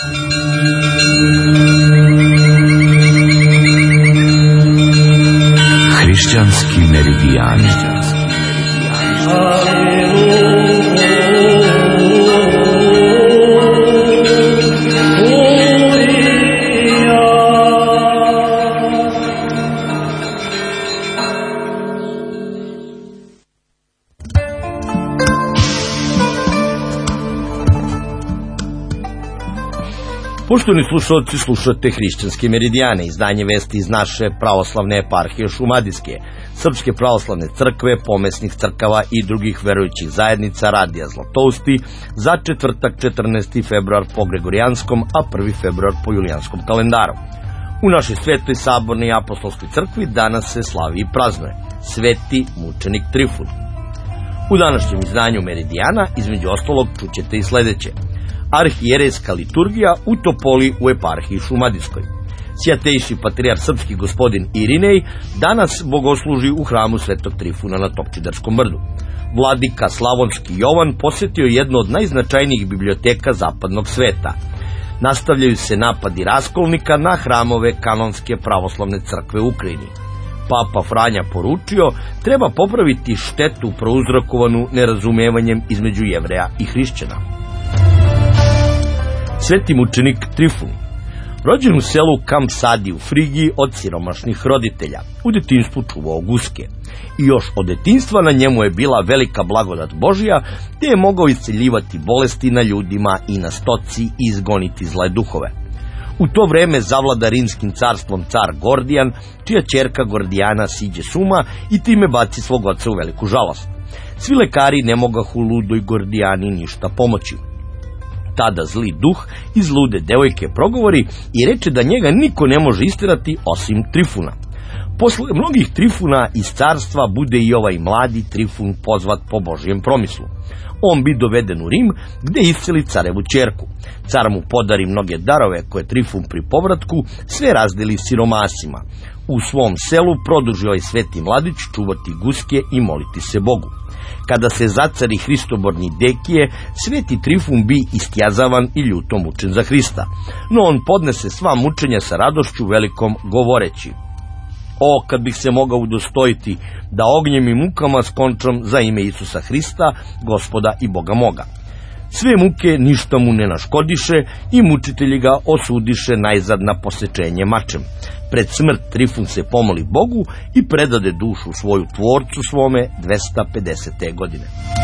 Hrišćanski meridijani. Poštovani slušalci, slušate Hrišćanske meridijane, izdanje vesti iz naše pravoslavne eparhije Šumadijske, Srpske pravoslavne crkve, pomesnih crkava i drugih verujućih zajednica Radija Zlatousti za četvrtak 14. februar po Gregorijanskom, a 1. februar po Julijanskom kalendaru. U našoj svetoj sabornoj apostolskoj crkvi danas se slavi i praznuje Sveti mučenik Trifun. U današnjem izdanju meridijana, između ostalog, čućete i sledeće: arhijerejska liturgija u Topoli u eparhiji Šumadijskoj. Sjatejši patrijar srpski gospodin Irinej danas bogosluži u hramu Svetog Trifuna na Topčidarskom brdu. Vladika Slavonski Jovan posjetio jednu od najznačajnijih biblioteka zapadnog sveta. Nastavljaju se napadi raskolnika na hramove kanonske pravoslavne crkve u Ukrajini. Papa Franja poručio, treba popraviti štetu prouzrokovanu nerazumevanjem između Jevreja i hrišćana. Sveti mučenik Trifun, rođen u selu Kamsadi u Frigiji od siromašnih roditelja, u detinjstvu čuvao guske. I još od detinjstva na njemu je bila velika blagodat Božja, te je mogao isceljivati bolesti na ljudima i na stoci i izgoniti zle duhove. U to vreme zavlada rimskim carstvom car Gordijan, čija ćerka Gordijana siđe s uma i time baci svog oca u veliku žalost. Svi lekari ne mogahu ludoj Gordijani ništa pomoći. Tada zli duh iz lude devojke progovori i reče da njega niko ne može istirati osim Trifuna. Posle mnogih Trifuna iz carstva bude i ovaj mladi Trifun pozvat po Božjem promislu. On bi doveden u Rim, gde isceli carevu ćerku. Car mu podari mnoge darove koje Trifun pri povratku sve razdeli siromasima. U svom selu produži ovaj sveti mladić čuvati guske i moliti se Bogu. Kada se zacari hristoborni Dekije, sveti Trifun bi istjazavan i ljuto mučen za Hrista. No on podnese sva mučenja sa radošću velikom, govoreći: o, kad bih se mogao udostojiti da ognjem i mukama skončam za ime Isusa Hrista, Gospoda i Boga moga. Sve muke ništa mu ne naškodiše i mučitelji ga osudiše najzad na posečenje mačem. Pred smrt Trifun se pomoli Bogu i predade dušu svoju tvorcu svome 250. godine.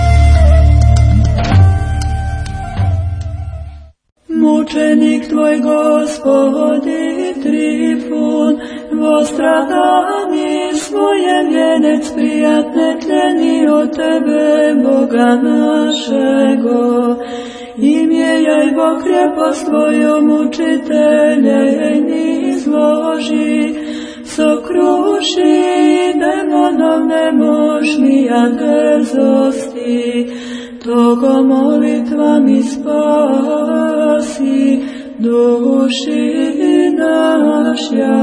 Mučenik tvoj, Gospodi Trifun, vostradani svoje vjenec prijatne tleni od tebe, Boga našego. Imjejaj Bog krepost tvoju, mučitelje izloži, sokruši demonov nemožnija drzosti, togo molitvami spasi duši našja.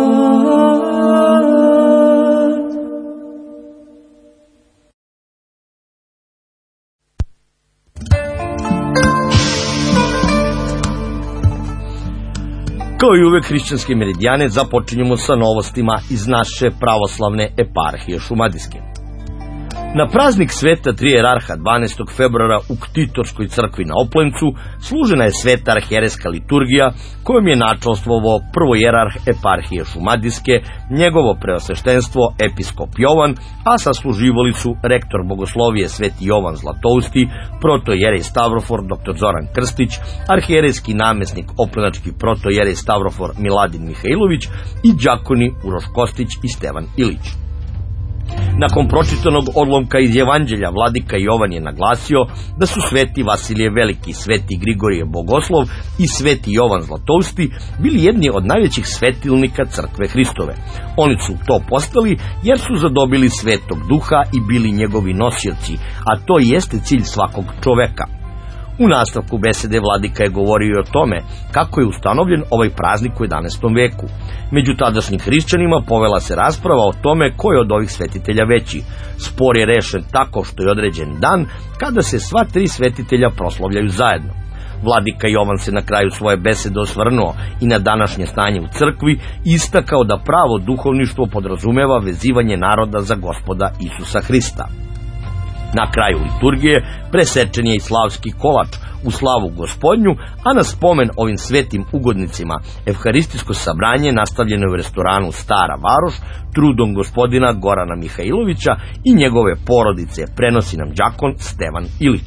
Kao i uvek, Hrišćanske meridijane započinjemo sa novostima iz naše pravoslavne eparhije Šumadijske. Na praznik sveta trijerarha 12. februara u Ktitorskoj crkvi na Oplencu služena je sveta arhijerejska liturgija kojom je načelstvovao prvojerarh eparhije Šumadijske, njegovo preosveštenstvo episkop Jovan, a sasluživali su rektor bogoslovije sveti Jovan Zlatousti, protojerej Stavrofor dr. Zoran Krstić, arhijerejski namesnik oplenački protojerej Stavrofor Miladin Mihajlović i đakoni Uroš Kostić i Stevan Ilić. Nakon pročitanog odlomka iz Evanđelja, vladika Jovan je naglasio da su sveti Vasilije Veliki, sveti Grigorije Bogoslov i sveti Jovan Zlatousti bili jedni od najvećih svetilnika crkve Hristove. Oni su to postali jer su zadobili svetog duha i bili njegovi nosioci, a to jeste cilj svakog čoveka. U nastavku besede vladika je govorio o tome kako je ustanovljen ovaj praznik u 11. veku. Među tadašnjim hrišćanima povela se rasprava o tome ko je od ovih svetitelja veći. Spor je rešen tako što je određen dan kada se sva tri svetitelja proslavljaju zajedno. Vladika Jovan se na kraju svoje besede osvrnuo i na današnje stanje u crkvi i istakao da pravo duhovništvo podrazumeva vezivanje naroda za Gospoda Isusa Hrista. Na kraju liturgije presečen je i slavski kolač u slavu Gospodnju, a na spomen ovim svetim ugodnicima evharistijsko sabranje nastavljeno je u restoranu Stara Varoš trudom gospodina Gorana Mihajlovića i njegove porodice, prenosi nam đakon Stevan Ilić.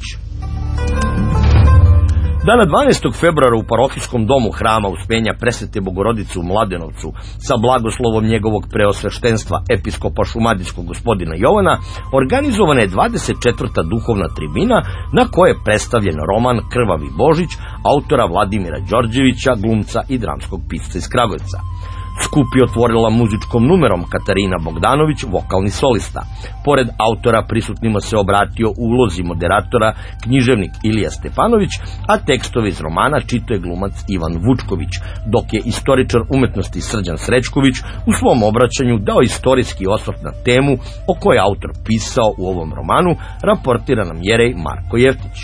Dana 12. februara u parohijskom domu hrama Uspenja Presvete Bogorodice u Mladenovcu sa blagoslovom njegovog preosveštenstva episkopa šumadijskog gospodina Jovana organizovana je 24. duhovna tribina na kojoj je predstavljen roman Krvavi Božić autora Vladimira Đorđevića, glumca i dramskog pisca iz Kragujevca. Skup je otvorila muzičkom numerom Katarina Bogdanović, vokalni solista. Pored autora prisutnima se obratio u ulozi moderatora književnik Ilija Stepanović, a tekstove iz romana čitao je glumac Ivan Vučković, dok je istoričar umetnosti Srđan Srećković u svom obraćanju dao istorijski osvrt na temu o kojoj je autor pisao u ovom romanu, raportira nam Jerej Marko Jeftić.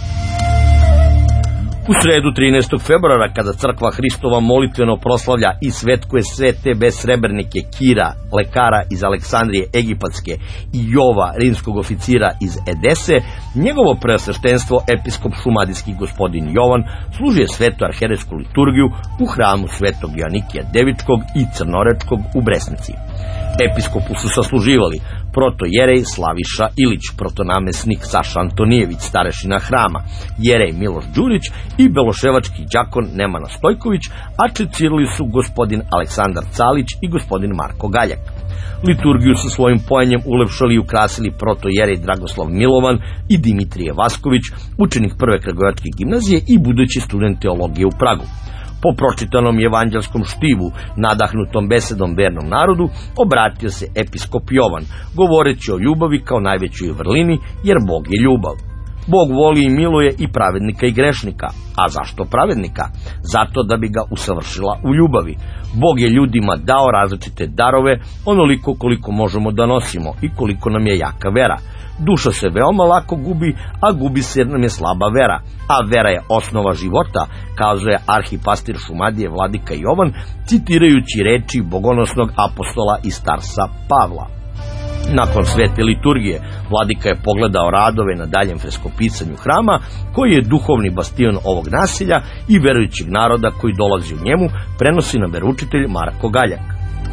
U sredu 13. februara, kada crkva Hristova molitveno proslavlja i svetkuje sve te besrebrnike Kira, lekara iz Aleksandrije Egipatske i Jova, rimskog oficira iz Edese, njegovo preosveštenstvo episkop šumadijski gospodin Jovan služuje svetu arherejsku liturgiju u hramu svetog Joanikija Devičkog i Crnorečkog u Bresnici. Episkopu su sasluživali protojerej Slaviša Ilić, protonamesnik Saša Antonijević, starešina hrama, jerej Miloš Đurić i beloševački đakon Nemanja Stojković, a čecirali su gospodin Aleksandar Calić i gospodin Marko Galjak. Liturgiju sa svojim pojenjem ulepšali i ukrasili protojerej Dragoslav Milovan i Dimitrije Vasković, učenik prve Kragujevačke gimnazije i budući student teologije u Pragu. Po pročitanom evanđelskom štivu, nadahnutom besedom vernom narodu, obratio se episkop Jovan, govoreći o ljubavi kao najvećoj vrlini, jer Bog je ljubav. Bog voli i miluje i pravednika i grešnika. A zašto pravednika? Zato da bi ga usavršila u ljubavi. Bog je ljudima dao različite darove, onoliko koliko možemo da nosimo i koliko nam je jaka vera. Duša se veoma lako gubi, a gubi se jer nam je slaba vera. A vera je osnova života, kazuje arhipastir Šumadije Vladika Jovan, citirajući reči bogonosnog apostola i starca Pavla. Nakon svete liturgije, Vladika je pogledao radove na daljem freskopisanju hrama, koji je duhovni bastion ovog naselja i verujućeg naroda koji dolazi u njemu, prenosi nam veroučitelj Marko Galjak.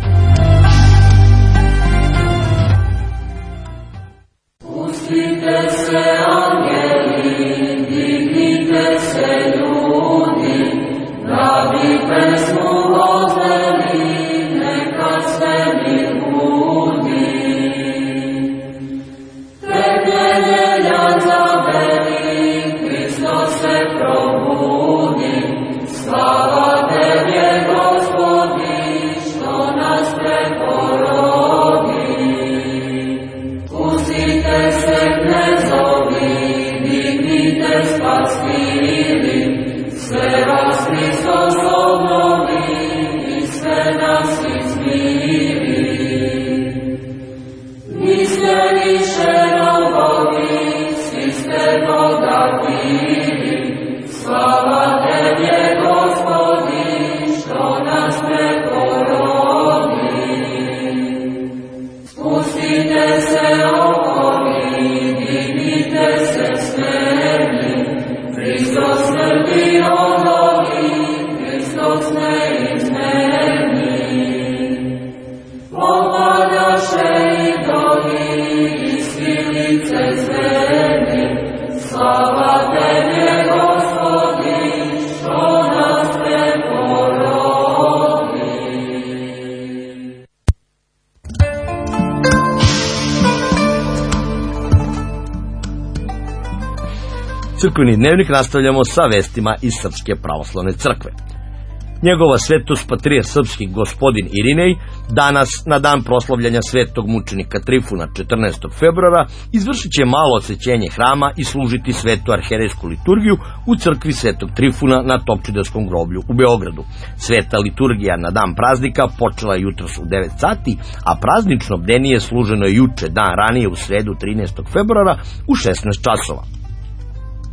Pustite se angeli, dignite se ljudi, da bi pesmu vozneli, neka svemir budi. Tek nedelja zabeli, Hristos se probudi, slava Tebe, Gospodi, što nas preporodi. Pustite se knezovi, dignite spasiri, sve vas Hristos obnovi i sve nas izmiri. Niste više robovi, svi ste bogatiri, slava Tebe, Gospodi, što nas preporodi. Spustite se okovi, dignite se smeli, Hristos smrti odoli, Hristos neizmerni. Opadaše idoli, iz vilice zveri, slava Tebe, Gospodi, što nas preporodi. Crkveni dnevnik nastavljamo sa vestima iz Srpske pravoslavne crkve. Njegova svetost patrijarh srpski gospodin Irinej danas, na dan proslavljanja svetog mučenika Trifuna 14. februara, izvršit će malo odsvećenje hrama i služiti svetu arherejsku liturgiju u crkvi svetog Trifuna na Topčiderskom groblju u Beogradu. Sveta liturgija na dan praznika počela je jutros u 9 sati, a praznično bdenije služeno je juče, dan ranije, u sredu 13. februara u 16 časova.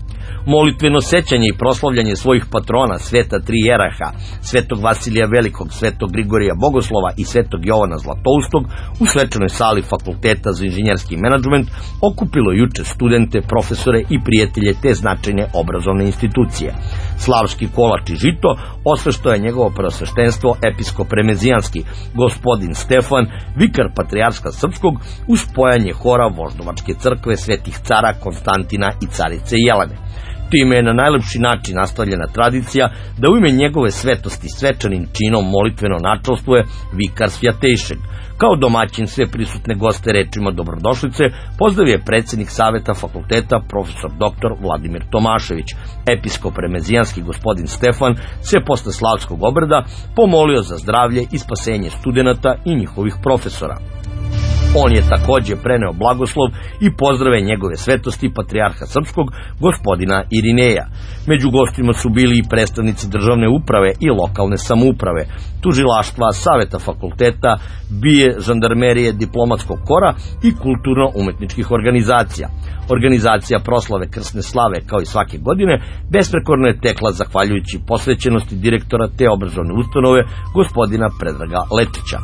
Molitveno sećanje i proslavljanje svojih patrona, sveta tri jeraha, svetog Vasilija Velikog, svetog Grigorija Bogoslova i svetog Jovana Zlatoustog u svečanoj sali Fakulteta za inženjerski menadžment okupilo juče studente, profesore i prijatelje te značajne obrazovne institucije. Slavski kolač i žito osveštao je njegovo preosveštenstvo episkop remezijanski, gospodin Stefan, vikar patrijarska srpskog, uz spojanje hora Voždovačke crkve svetih cara Konstantina i carice Jelene. Time je na najlepši način nastavljena tradicija da u ime njegove svetosti svečanim činom molitveno načelstvuje vikar Svjatejšeg. Kao domaćin sve prisutne goste rečima dobrodošlice pozdravio je predsjednik saveta fakulteta profesor dr. Vladimir Tomašević. Episkop remezijanski gospodin Stefan se posle slavskog obreda pomolio za zdravlje i spasenje studenata i njihovih profesora. On je također preneo blagoslov i pozdrave njegove svetosti patrijarha srpskog gospodina Irineja. Među gostima su bili i predstavnici državne uprave i lokalne samouprave, tužilaštva, saveta fakulteta, BIA, žandarmerije, diplomatskog kora i kulturno-umetničkih organizacija. Organizacija proslave krsne slave, kao i svake godine, besprekorno je tekla zahvaljujući posvećenosti direktora te obrazovne ustanove gospodina Predraga Lečića.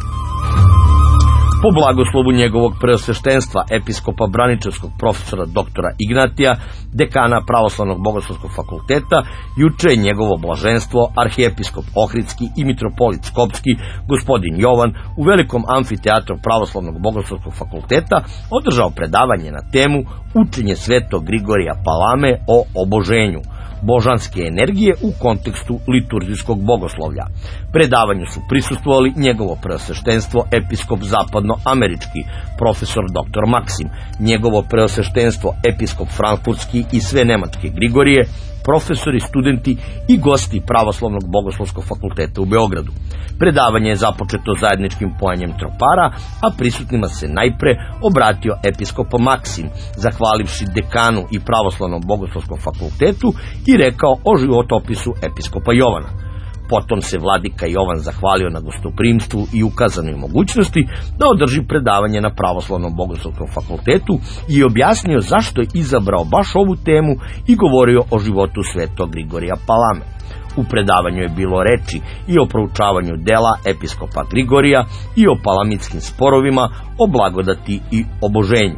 Po blagoslovu njegovog preosveštenstva episkopa Braničevskog profesora doktora Ignatija, dekana Pravoslavnog bogoslovskog fakulteta, juče je njegovo blaženstvo arhijepiskop Ohridski i mitropolit Skopski gospodin Jovan u velikom amfiteatru Pravoslavnog bogoslovskog fakulteta održao predavanje na temu Učenje svetog Grigorija Palame o oboženju, božanske energije u kontekstu liturgijskog bogoslovlja. Predavanju su prisustvovali njegovo preosveštenstvo episkop zapadnoamerički, profesor dr. Maksim, njegovo preosveštenstvo episkop frankfurtski i sve nemačke Grigorije, profesori, studenti i gosti Pravoslavnog bogoslovskog fakulteta u Beogradu. Predavanje je započeto zajedničkim pojanjem tropara, a prisutnima se najpre obratio episkop Maksim, zahvalivši dekanu i Pravoslavnom bogoslovskom fakultetu i rekao o životopisu episkopa Jovana. Potom se vladika Jovan zahvalio na gostoprimstvu i ukazanoj mogućnosti da održi predavanje na Pravoslavnom bogoslovskom fakultetu i objasnio zašto je izabrao baš ovu temu i govorio o životu svetog Grigorija Palame. U predavanju je bilo reči i o proučavanju dela episkopa Grigorija i o palamitskim sporovima, o blagodati i oboženju.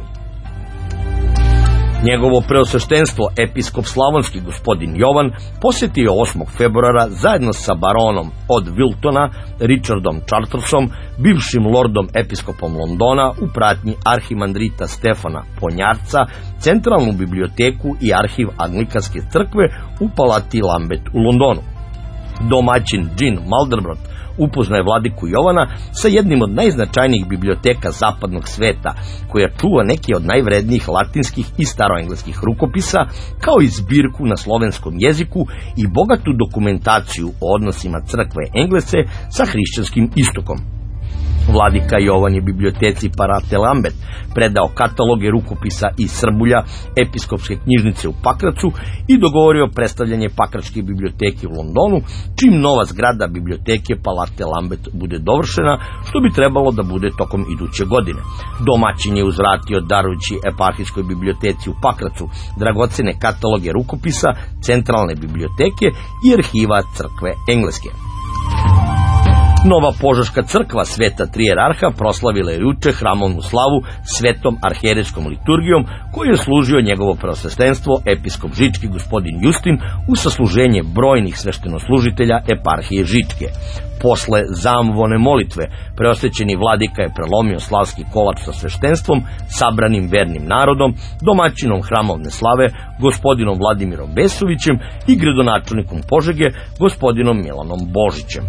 Njegovo preosveštenstvo episkop slavonski gospodin Jovan posjetio 8. februara zajedno sa baronom od Wiltona, Richardom Chartersom, bivšim lordom episkopom Londona u pratnji arhimandrita Stefana Ponjarca, centralnu biblioteku i arhiv Anglikanske crkve u palati Lambeth u Londonu. Domaćin Jean Malderbrot upoznaje vladiku Jovana sa jednim od najznačajnijih biblioteka zapadnog sveta, koja čuva neke od najvrednijih latinskih i staroengleskih rukopisa, kao i zbirku na slovenskom jeziku i bogatu dokumentaciju o odnosima crkve Englese sa hrišćanskim istokom. Vladika Jovan je biblioteci Parate Lambeth predao kataloge rukopisa iz Srbulja, episkopske knjižnice u Pakracu i dogovorio predstavljanje Pakračke biblioteke u Londonu, čim nova zgrada biblioteke Palate Lambeth bude dovršena, što bi trebalo da bude tokom iduće godine. Domaćin je uzvratio darujući eparhijskoj biblioteci u Pakracu dragocene kataloge rukopisa centralne biblioteke i arhiva crkve Engleske. Nova Požeška crkva Sveta Tri Jerarha proslavila je juče hramovnu slavu svetom arhijerejskom liturgijom, koju je služio njegovo preosveštenstvo episkop Žički gospodin Justin u sasluženje brojnih sveštenoslužitelja eparhije Žičke. Posle zamvone molitve preosvećeni vladika je prelomio slavski kolač sa sveštenstvom, sabranim vernim narodom, domaćinom hramovne slave gospodinom Vladimirom Besovićem i gradonačelnikom Požege gospodinom Milanom Božićem.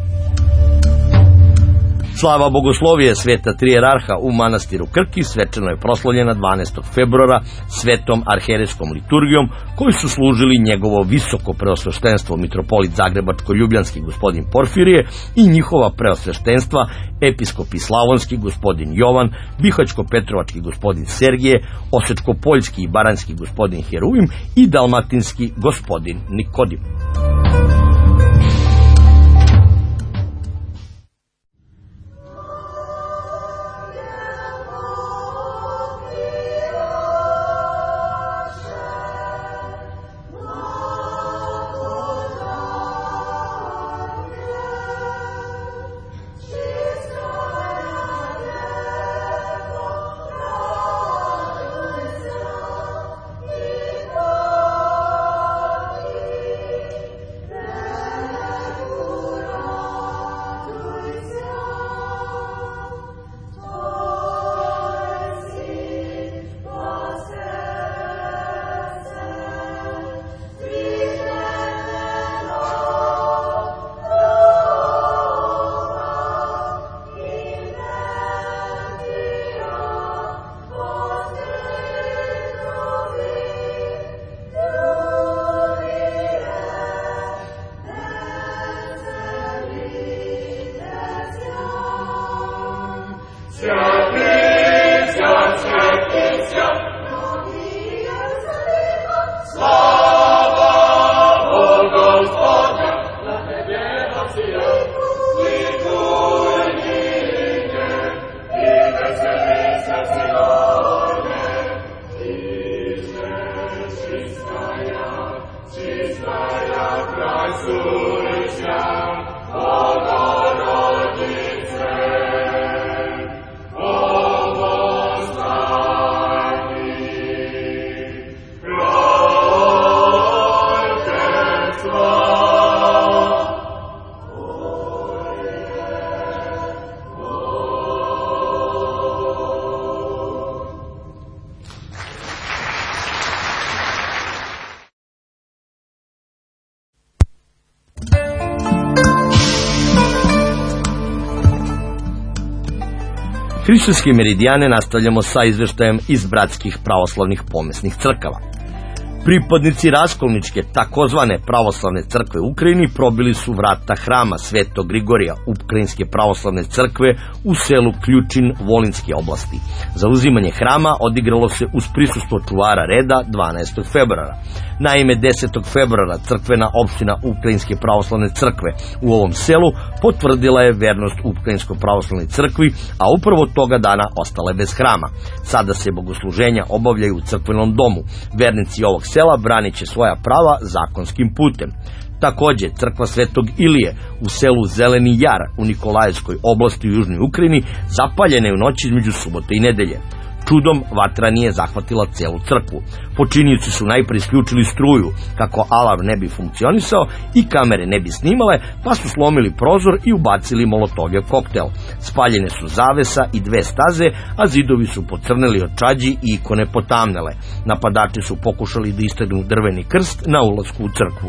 Slava bogoslovije Sveta Tri Jerarha u manastiru Krki svečano je proslavljena 12. februara svetom arhijerejskom liturgijom, koju su služili njegovo visoko preosveštenstvo mitropolit Zagrebačko-ljubljanski gospodin Porfirije i njihova preosveštenstva episkopi slavonski gospodin Jovan, bihaćko-petrovački gospodin Sergije, osečko-poljski i baranjski gospodin Heruvim i dalmatinski gospodin Nikodim. Hrišćanske meridijane nastavljamo sa izveštajem iz bratskih pravoslavnih pomesnih crkava. Pripadnici raskolničke takozvane pravoslavne crkve u Ukrajini probili su vrata hrama Svetog Grigorija Ukrajinske pravoslavne crkve u selu Ključin Volinske oblasti. Zauzimanje hrama odigralo se uz prisustvo čuvara reda 12. februara. Naime, 10. februara crkvena opština Ukrajinske pravoslavne crkve u ovom selu potvrdila je vernost Ukrajinskoj pravoslavnoj crkvi, a upravo toga dana ostale bez hrama. Sada se bogosluženja obavljaju u crkvenom domu. Vernici ovog sela branit će svoja prava zakonskim putem. Takođe, crkva Svetog Ilije u selu Zeleni Jar u Nikolajevskoj oblasti u Južnoj Ukrajini zapaljena je u noći između subote i nedelje. Čudom vatra nije zahvatila celu crkvu. Počinioci su najpre isključili struju kako alarm ne bi funkcionisao i kamere ne bi snimale, pa su slomili prozor i ubacili molotovljev koktel. Spaljene su zavesa i dve staze, a zidovi su pocrneli od čađi i ikone potamnele. Napadači su pokušali da istegnu drveni krst na ulasku u crkvu.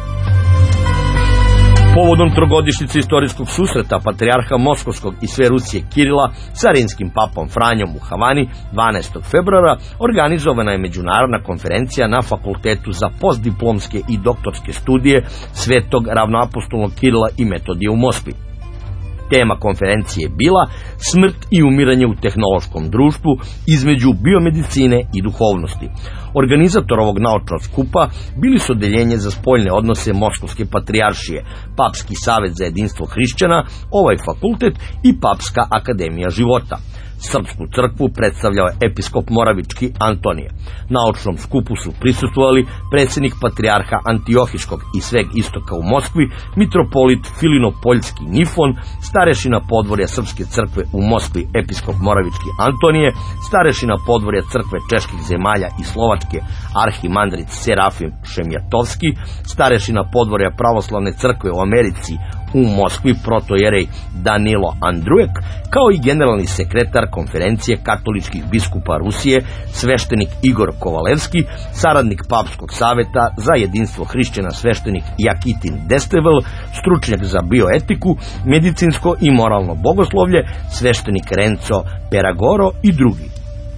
Povodom trogodišnjice istorijskog susreta patrijarha Moskovskog i sve Rusije Kirila sa rimskim papom Franjom u Havani 12. februara organizovana je međunarodna konferencija na Fakultetu za postdiplomske i doktorske studije Svetog ravnoapostolnog Kirila i Metodija u Moskvi. Tema konferencije je bila smrt i umiranje u tehnološkom društvu između biomedicine i duhovnosti. Organizator ovog naučnog skupa bili su Odeljenje za spoljne odnose Moskovske patrijaršije, Papski savet za jedinstvo hrišćana, ovaj fakultet i Papska akademija života. Srpsku crkvu predstavljao je episkop Moravički Antonije. Naučnom skupu su prisustvovali predsjednik patrijarha Antiohiškog i sveg istoka u Moskvi, mitropolit Filinopoljski Nifon, starešina podvorja Srpske crkve u Moskvi episkop Moravički Antonije, starešina podvorja crkve čeških zemalja i Slovačke arhimandrit Serafim Šemjatovski, starešina podvorja pravoslavne crkve u Americi u Moskvi protojerej Danilo Andrujek, kao i generalni sekretar konferencije katoličkih biskupa Rusije, sveštenik Igor Kovalevski, saradnik Papskog saveta za jedinstvo hrišćana sveštenik Jakitin Destevel, stručnjak za bioetiku, medicinsko i moralno bogoslovlje, sveštenik Renzo Peragoro i drugi.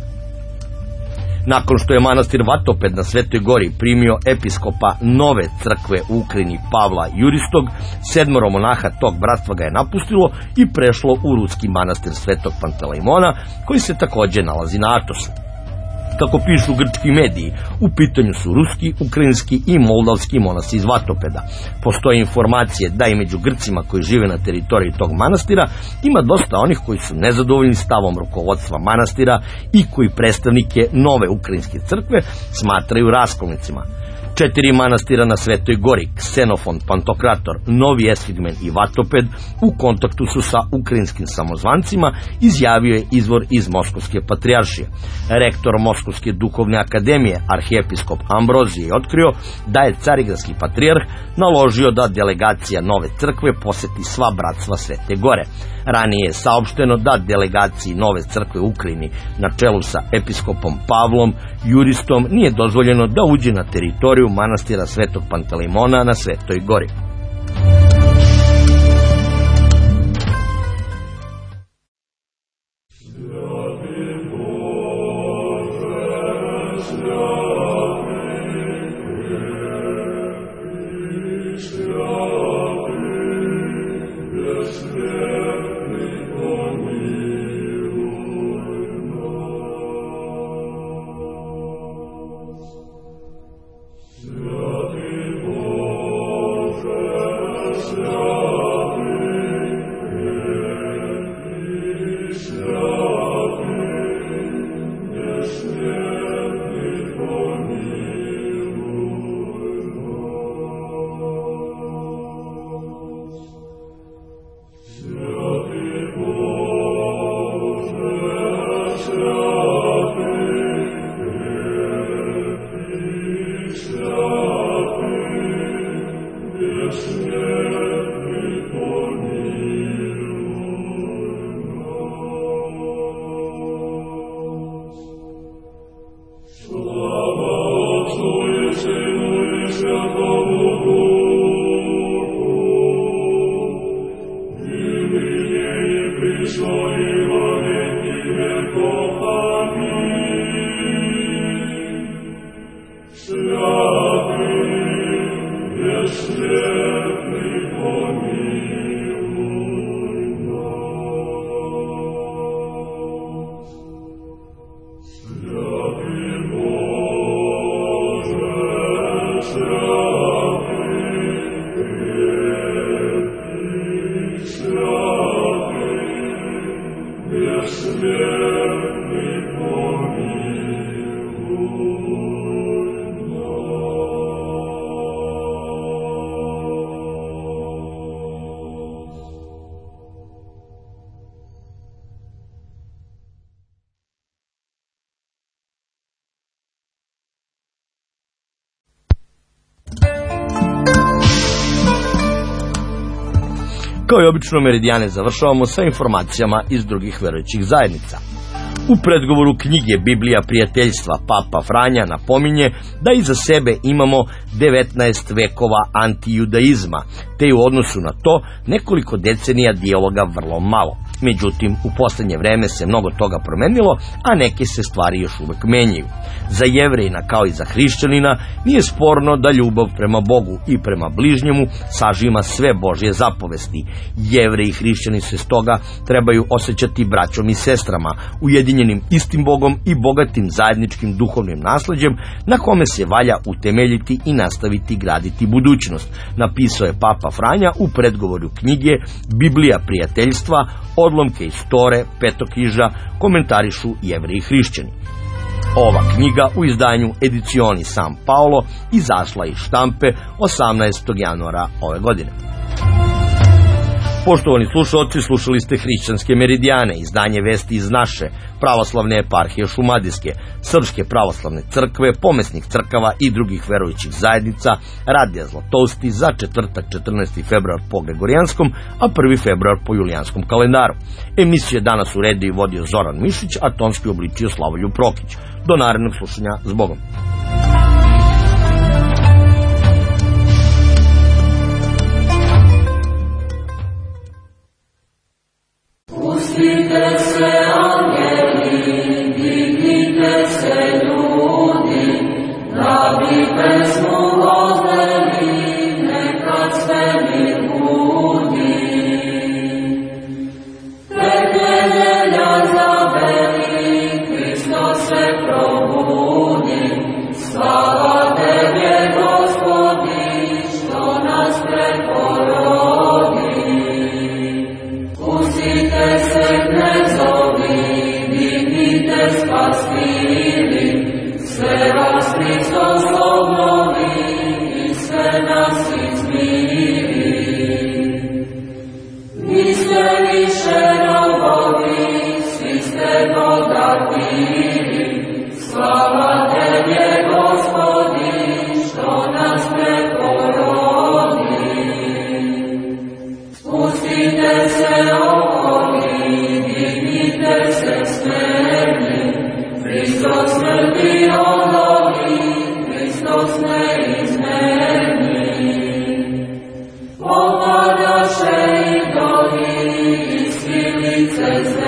Nakon što je manastir Vatoped na Svetoj Gori primio episkopa nove crkve u Ukrajini Pavla Juristog, 7 monaha tog bratstva ga je napustilo i prešlo u ruski manastir Svetog Pantelejmona, koji se takođe nalazi na Atosu. Kako pišu grčki mediji, u pitanju su ruski, ukrajinski i moldavski monasi iz Vatopeda. Postoje informacije da i među Grcima koji žive na teritoriji tog manastira ima dosta onih koji su nezadovoljni stavom rukovodstva manastira i koji predstavnike nove ukrajinske crkve smatraju raskolnicima. 4 manastira na Svetoj Gori, Ksenofon, Pantokrator, Novi Esfigmen i Vatoped, u kontaktu su sa ukrajinskim samozvancima, izjavio je izvor iz Moskovske patrijaršije. Rektor Moskovske duhovne akademije, arhijepiskop Ambrozije, je otkrio da je carigradski patrijarh naložio da delegacija nove crkve poseti sva bratstva Svete Gore. Ranije je saopšteno da delegaciji nove crkve u Ukrajini na čelu sa episkopom Pavlom Juristom nije dozvoljeno da uđe na teritoriju manastira Svetog Pantelejmona na Svetoj Gori. Bože, Kao i obično, Meridijane završavamo sa informacijama iz drugih verujućih zajednica. U predgovoru knjige Biblija prijateljstva Papa Franja napominje da iza sebe imamo 19 vekova antijudaizma, te je u odnosu na to nekoliko decenija dijaloga vrlo malo. Međutim, u posljednje vreme se mnogo toga promenilo, a neke se stvari još uvek menjaju. Za Jevrejina kao i za hrišćanina nije sporno da ljubav prema Bogu i prema bližnjemu sažima sve Božje zapovesti. Jevreji i hrišćani se stoga trebaju osjećati braćom i sestrama, ujedinjenim istim Bogom i bogatim zajedničkim duhovnim nasleđem na kome se valja utemeljiti i nastaviti graditi budućnost, napisao je Papa Franja u predgovoru knjige Biblija prijateljstva, odlomke iz Tore, Petoknjižja, komentarišu Jevreji i hrišćani. Ova knjiga u izdanju Edizioni San Paolo izašla iz štampe 18. januara ove godine. Poštovani slušalci, slušali ste Hrišćanske meridijane, izdanje vesti iz naše pravoslavne eparhije Šumadijske, Srpske pravoslavne crkve, pomesnih crkava i drugih verujućih zajednica, Radija Zlatousti za četvrtak 14. februar po Gregorijanskom, a 1. februar po Julijanskom kalendaru. Emisiju je danas uredio i vodio Zoran Mišić, a tonski obličio Slavoljub Prokić. Do narednog slušanja, s Bogom. Pustite se angeli, dignite se ljudi, da bi pesmu vozdeli, nekad svemir budi. Tek nedelja zabeli, Hristos se probudi, slava Tebe, Gospodi, što nas preporodi. Pustite se knezovi, dignite spasiri, sve vas Hristos obnovi i sve nas izmiri. Niste više robovi, svi ste bogatiri, slava Tebe, Gospodi, što nas preporodi. Spustite se okovi, dignite se smeni, Hristos smrti odlovi, Hristos neizmeni. Opadaše idoli, iz vilice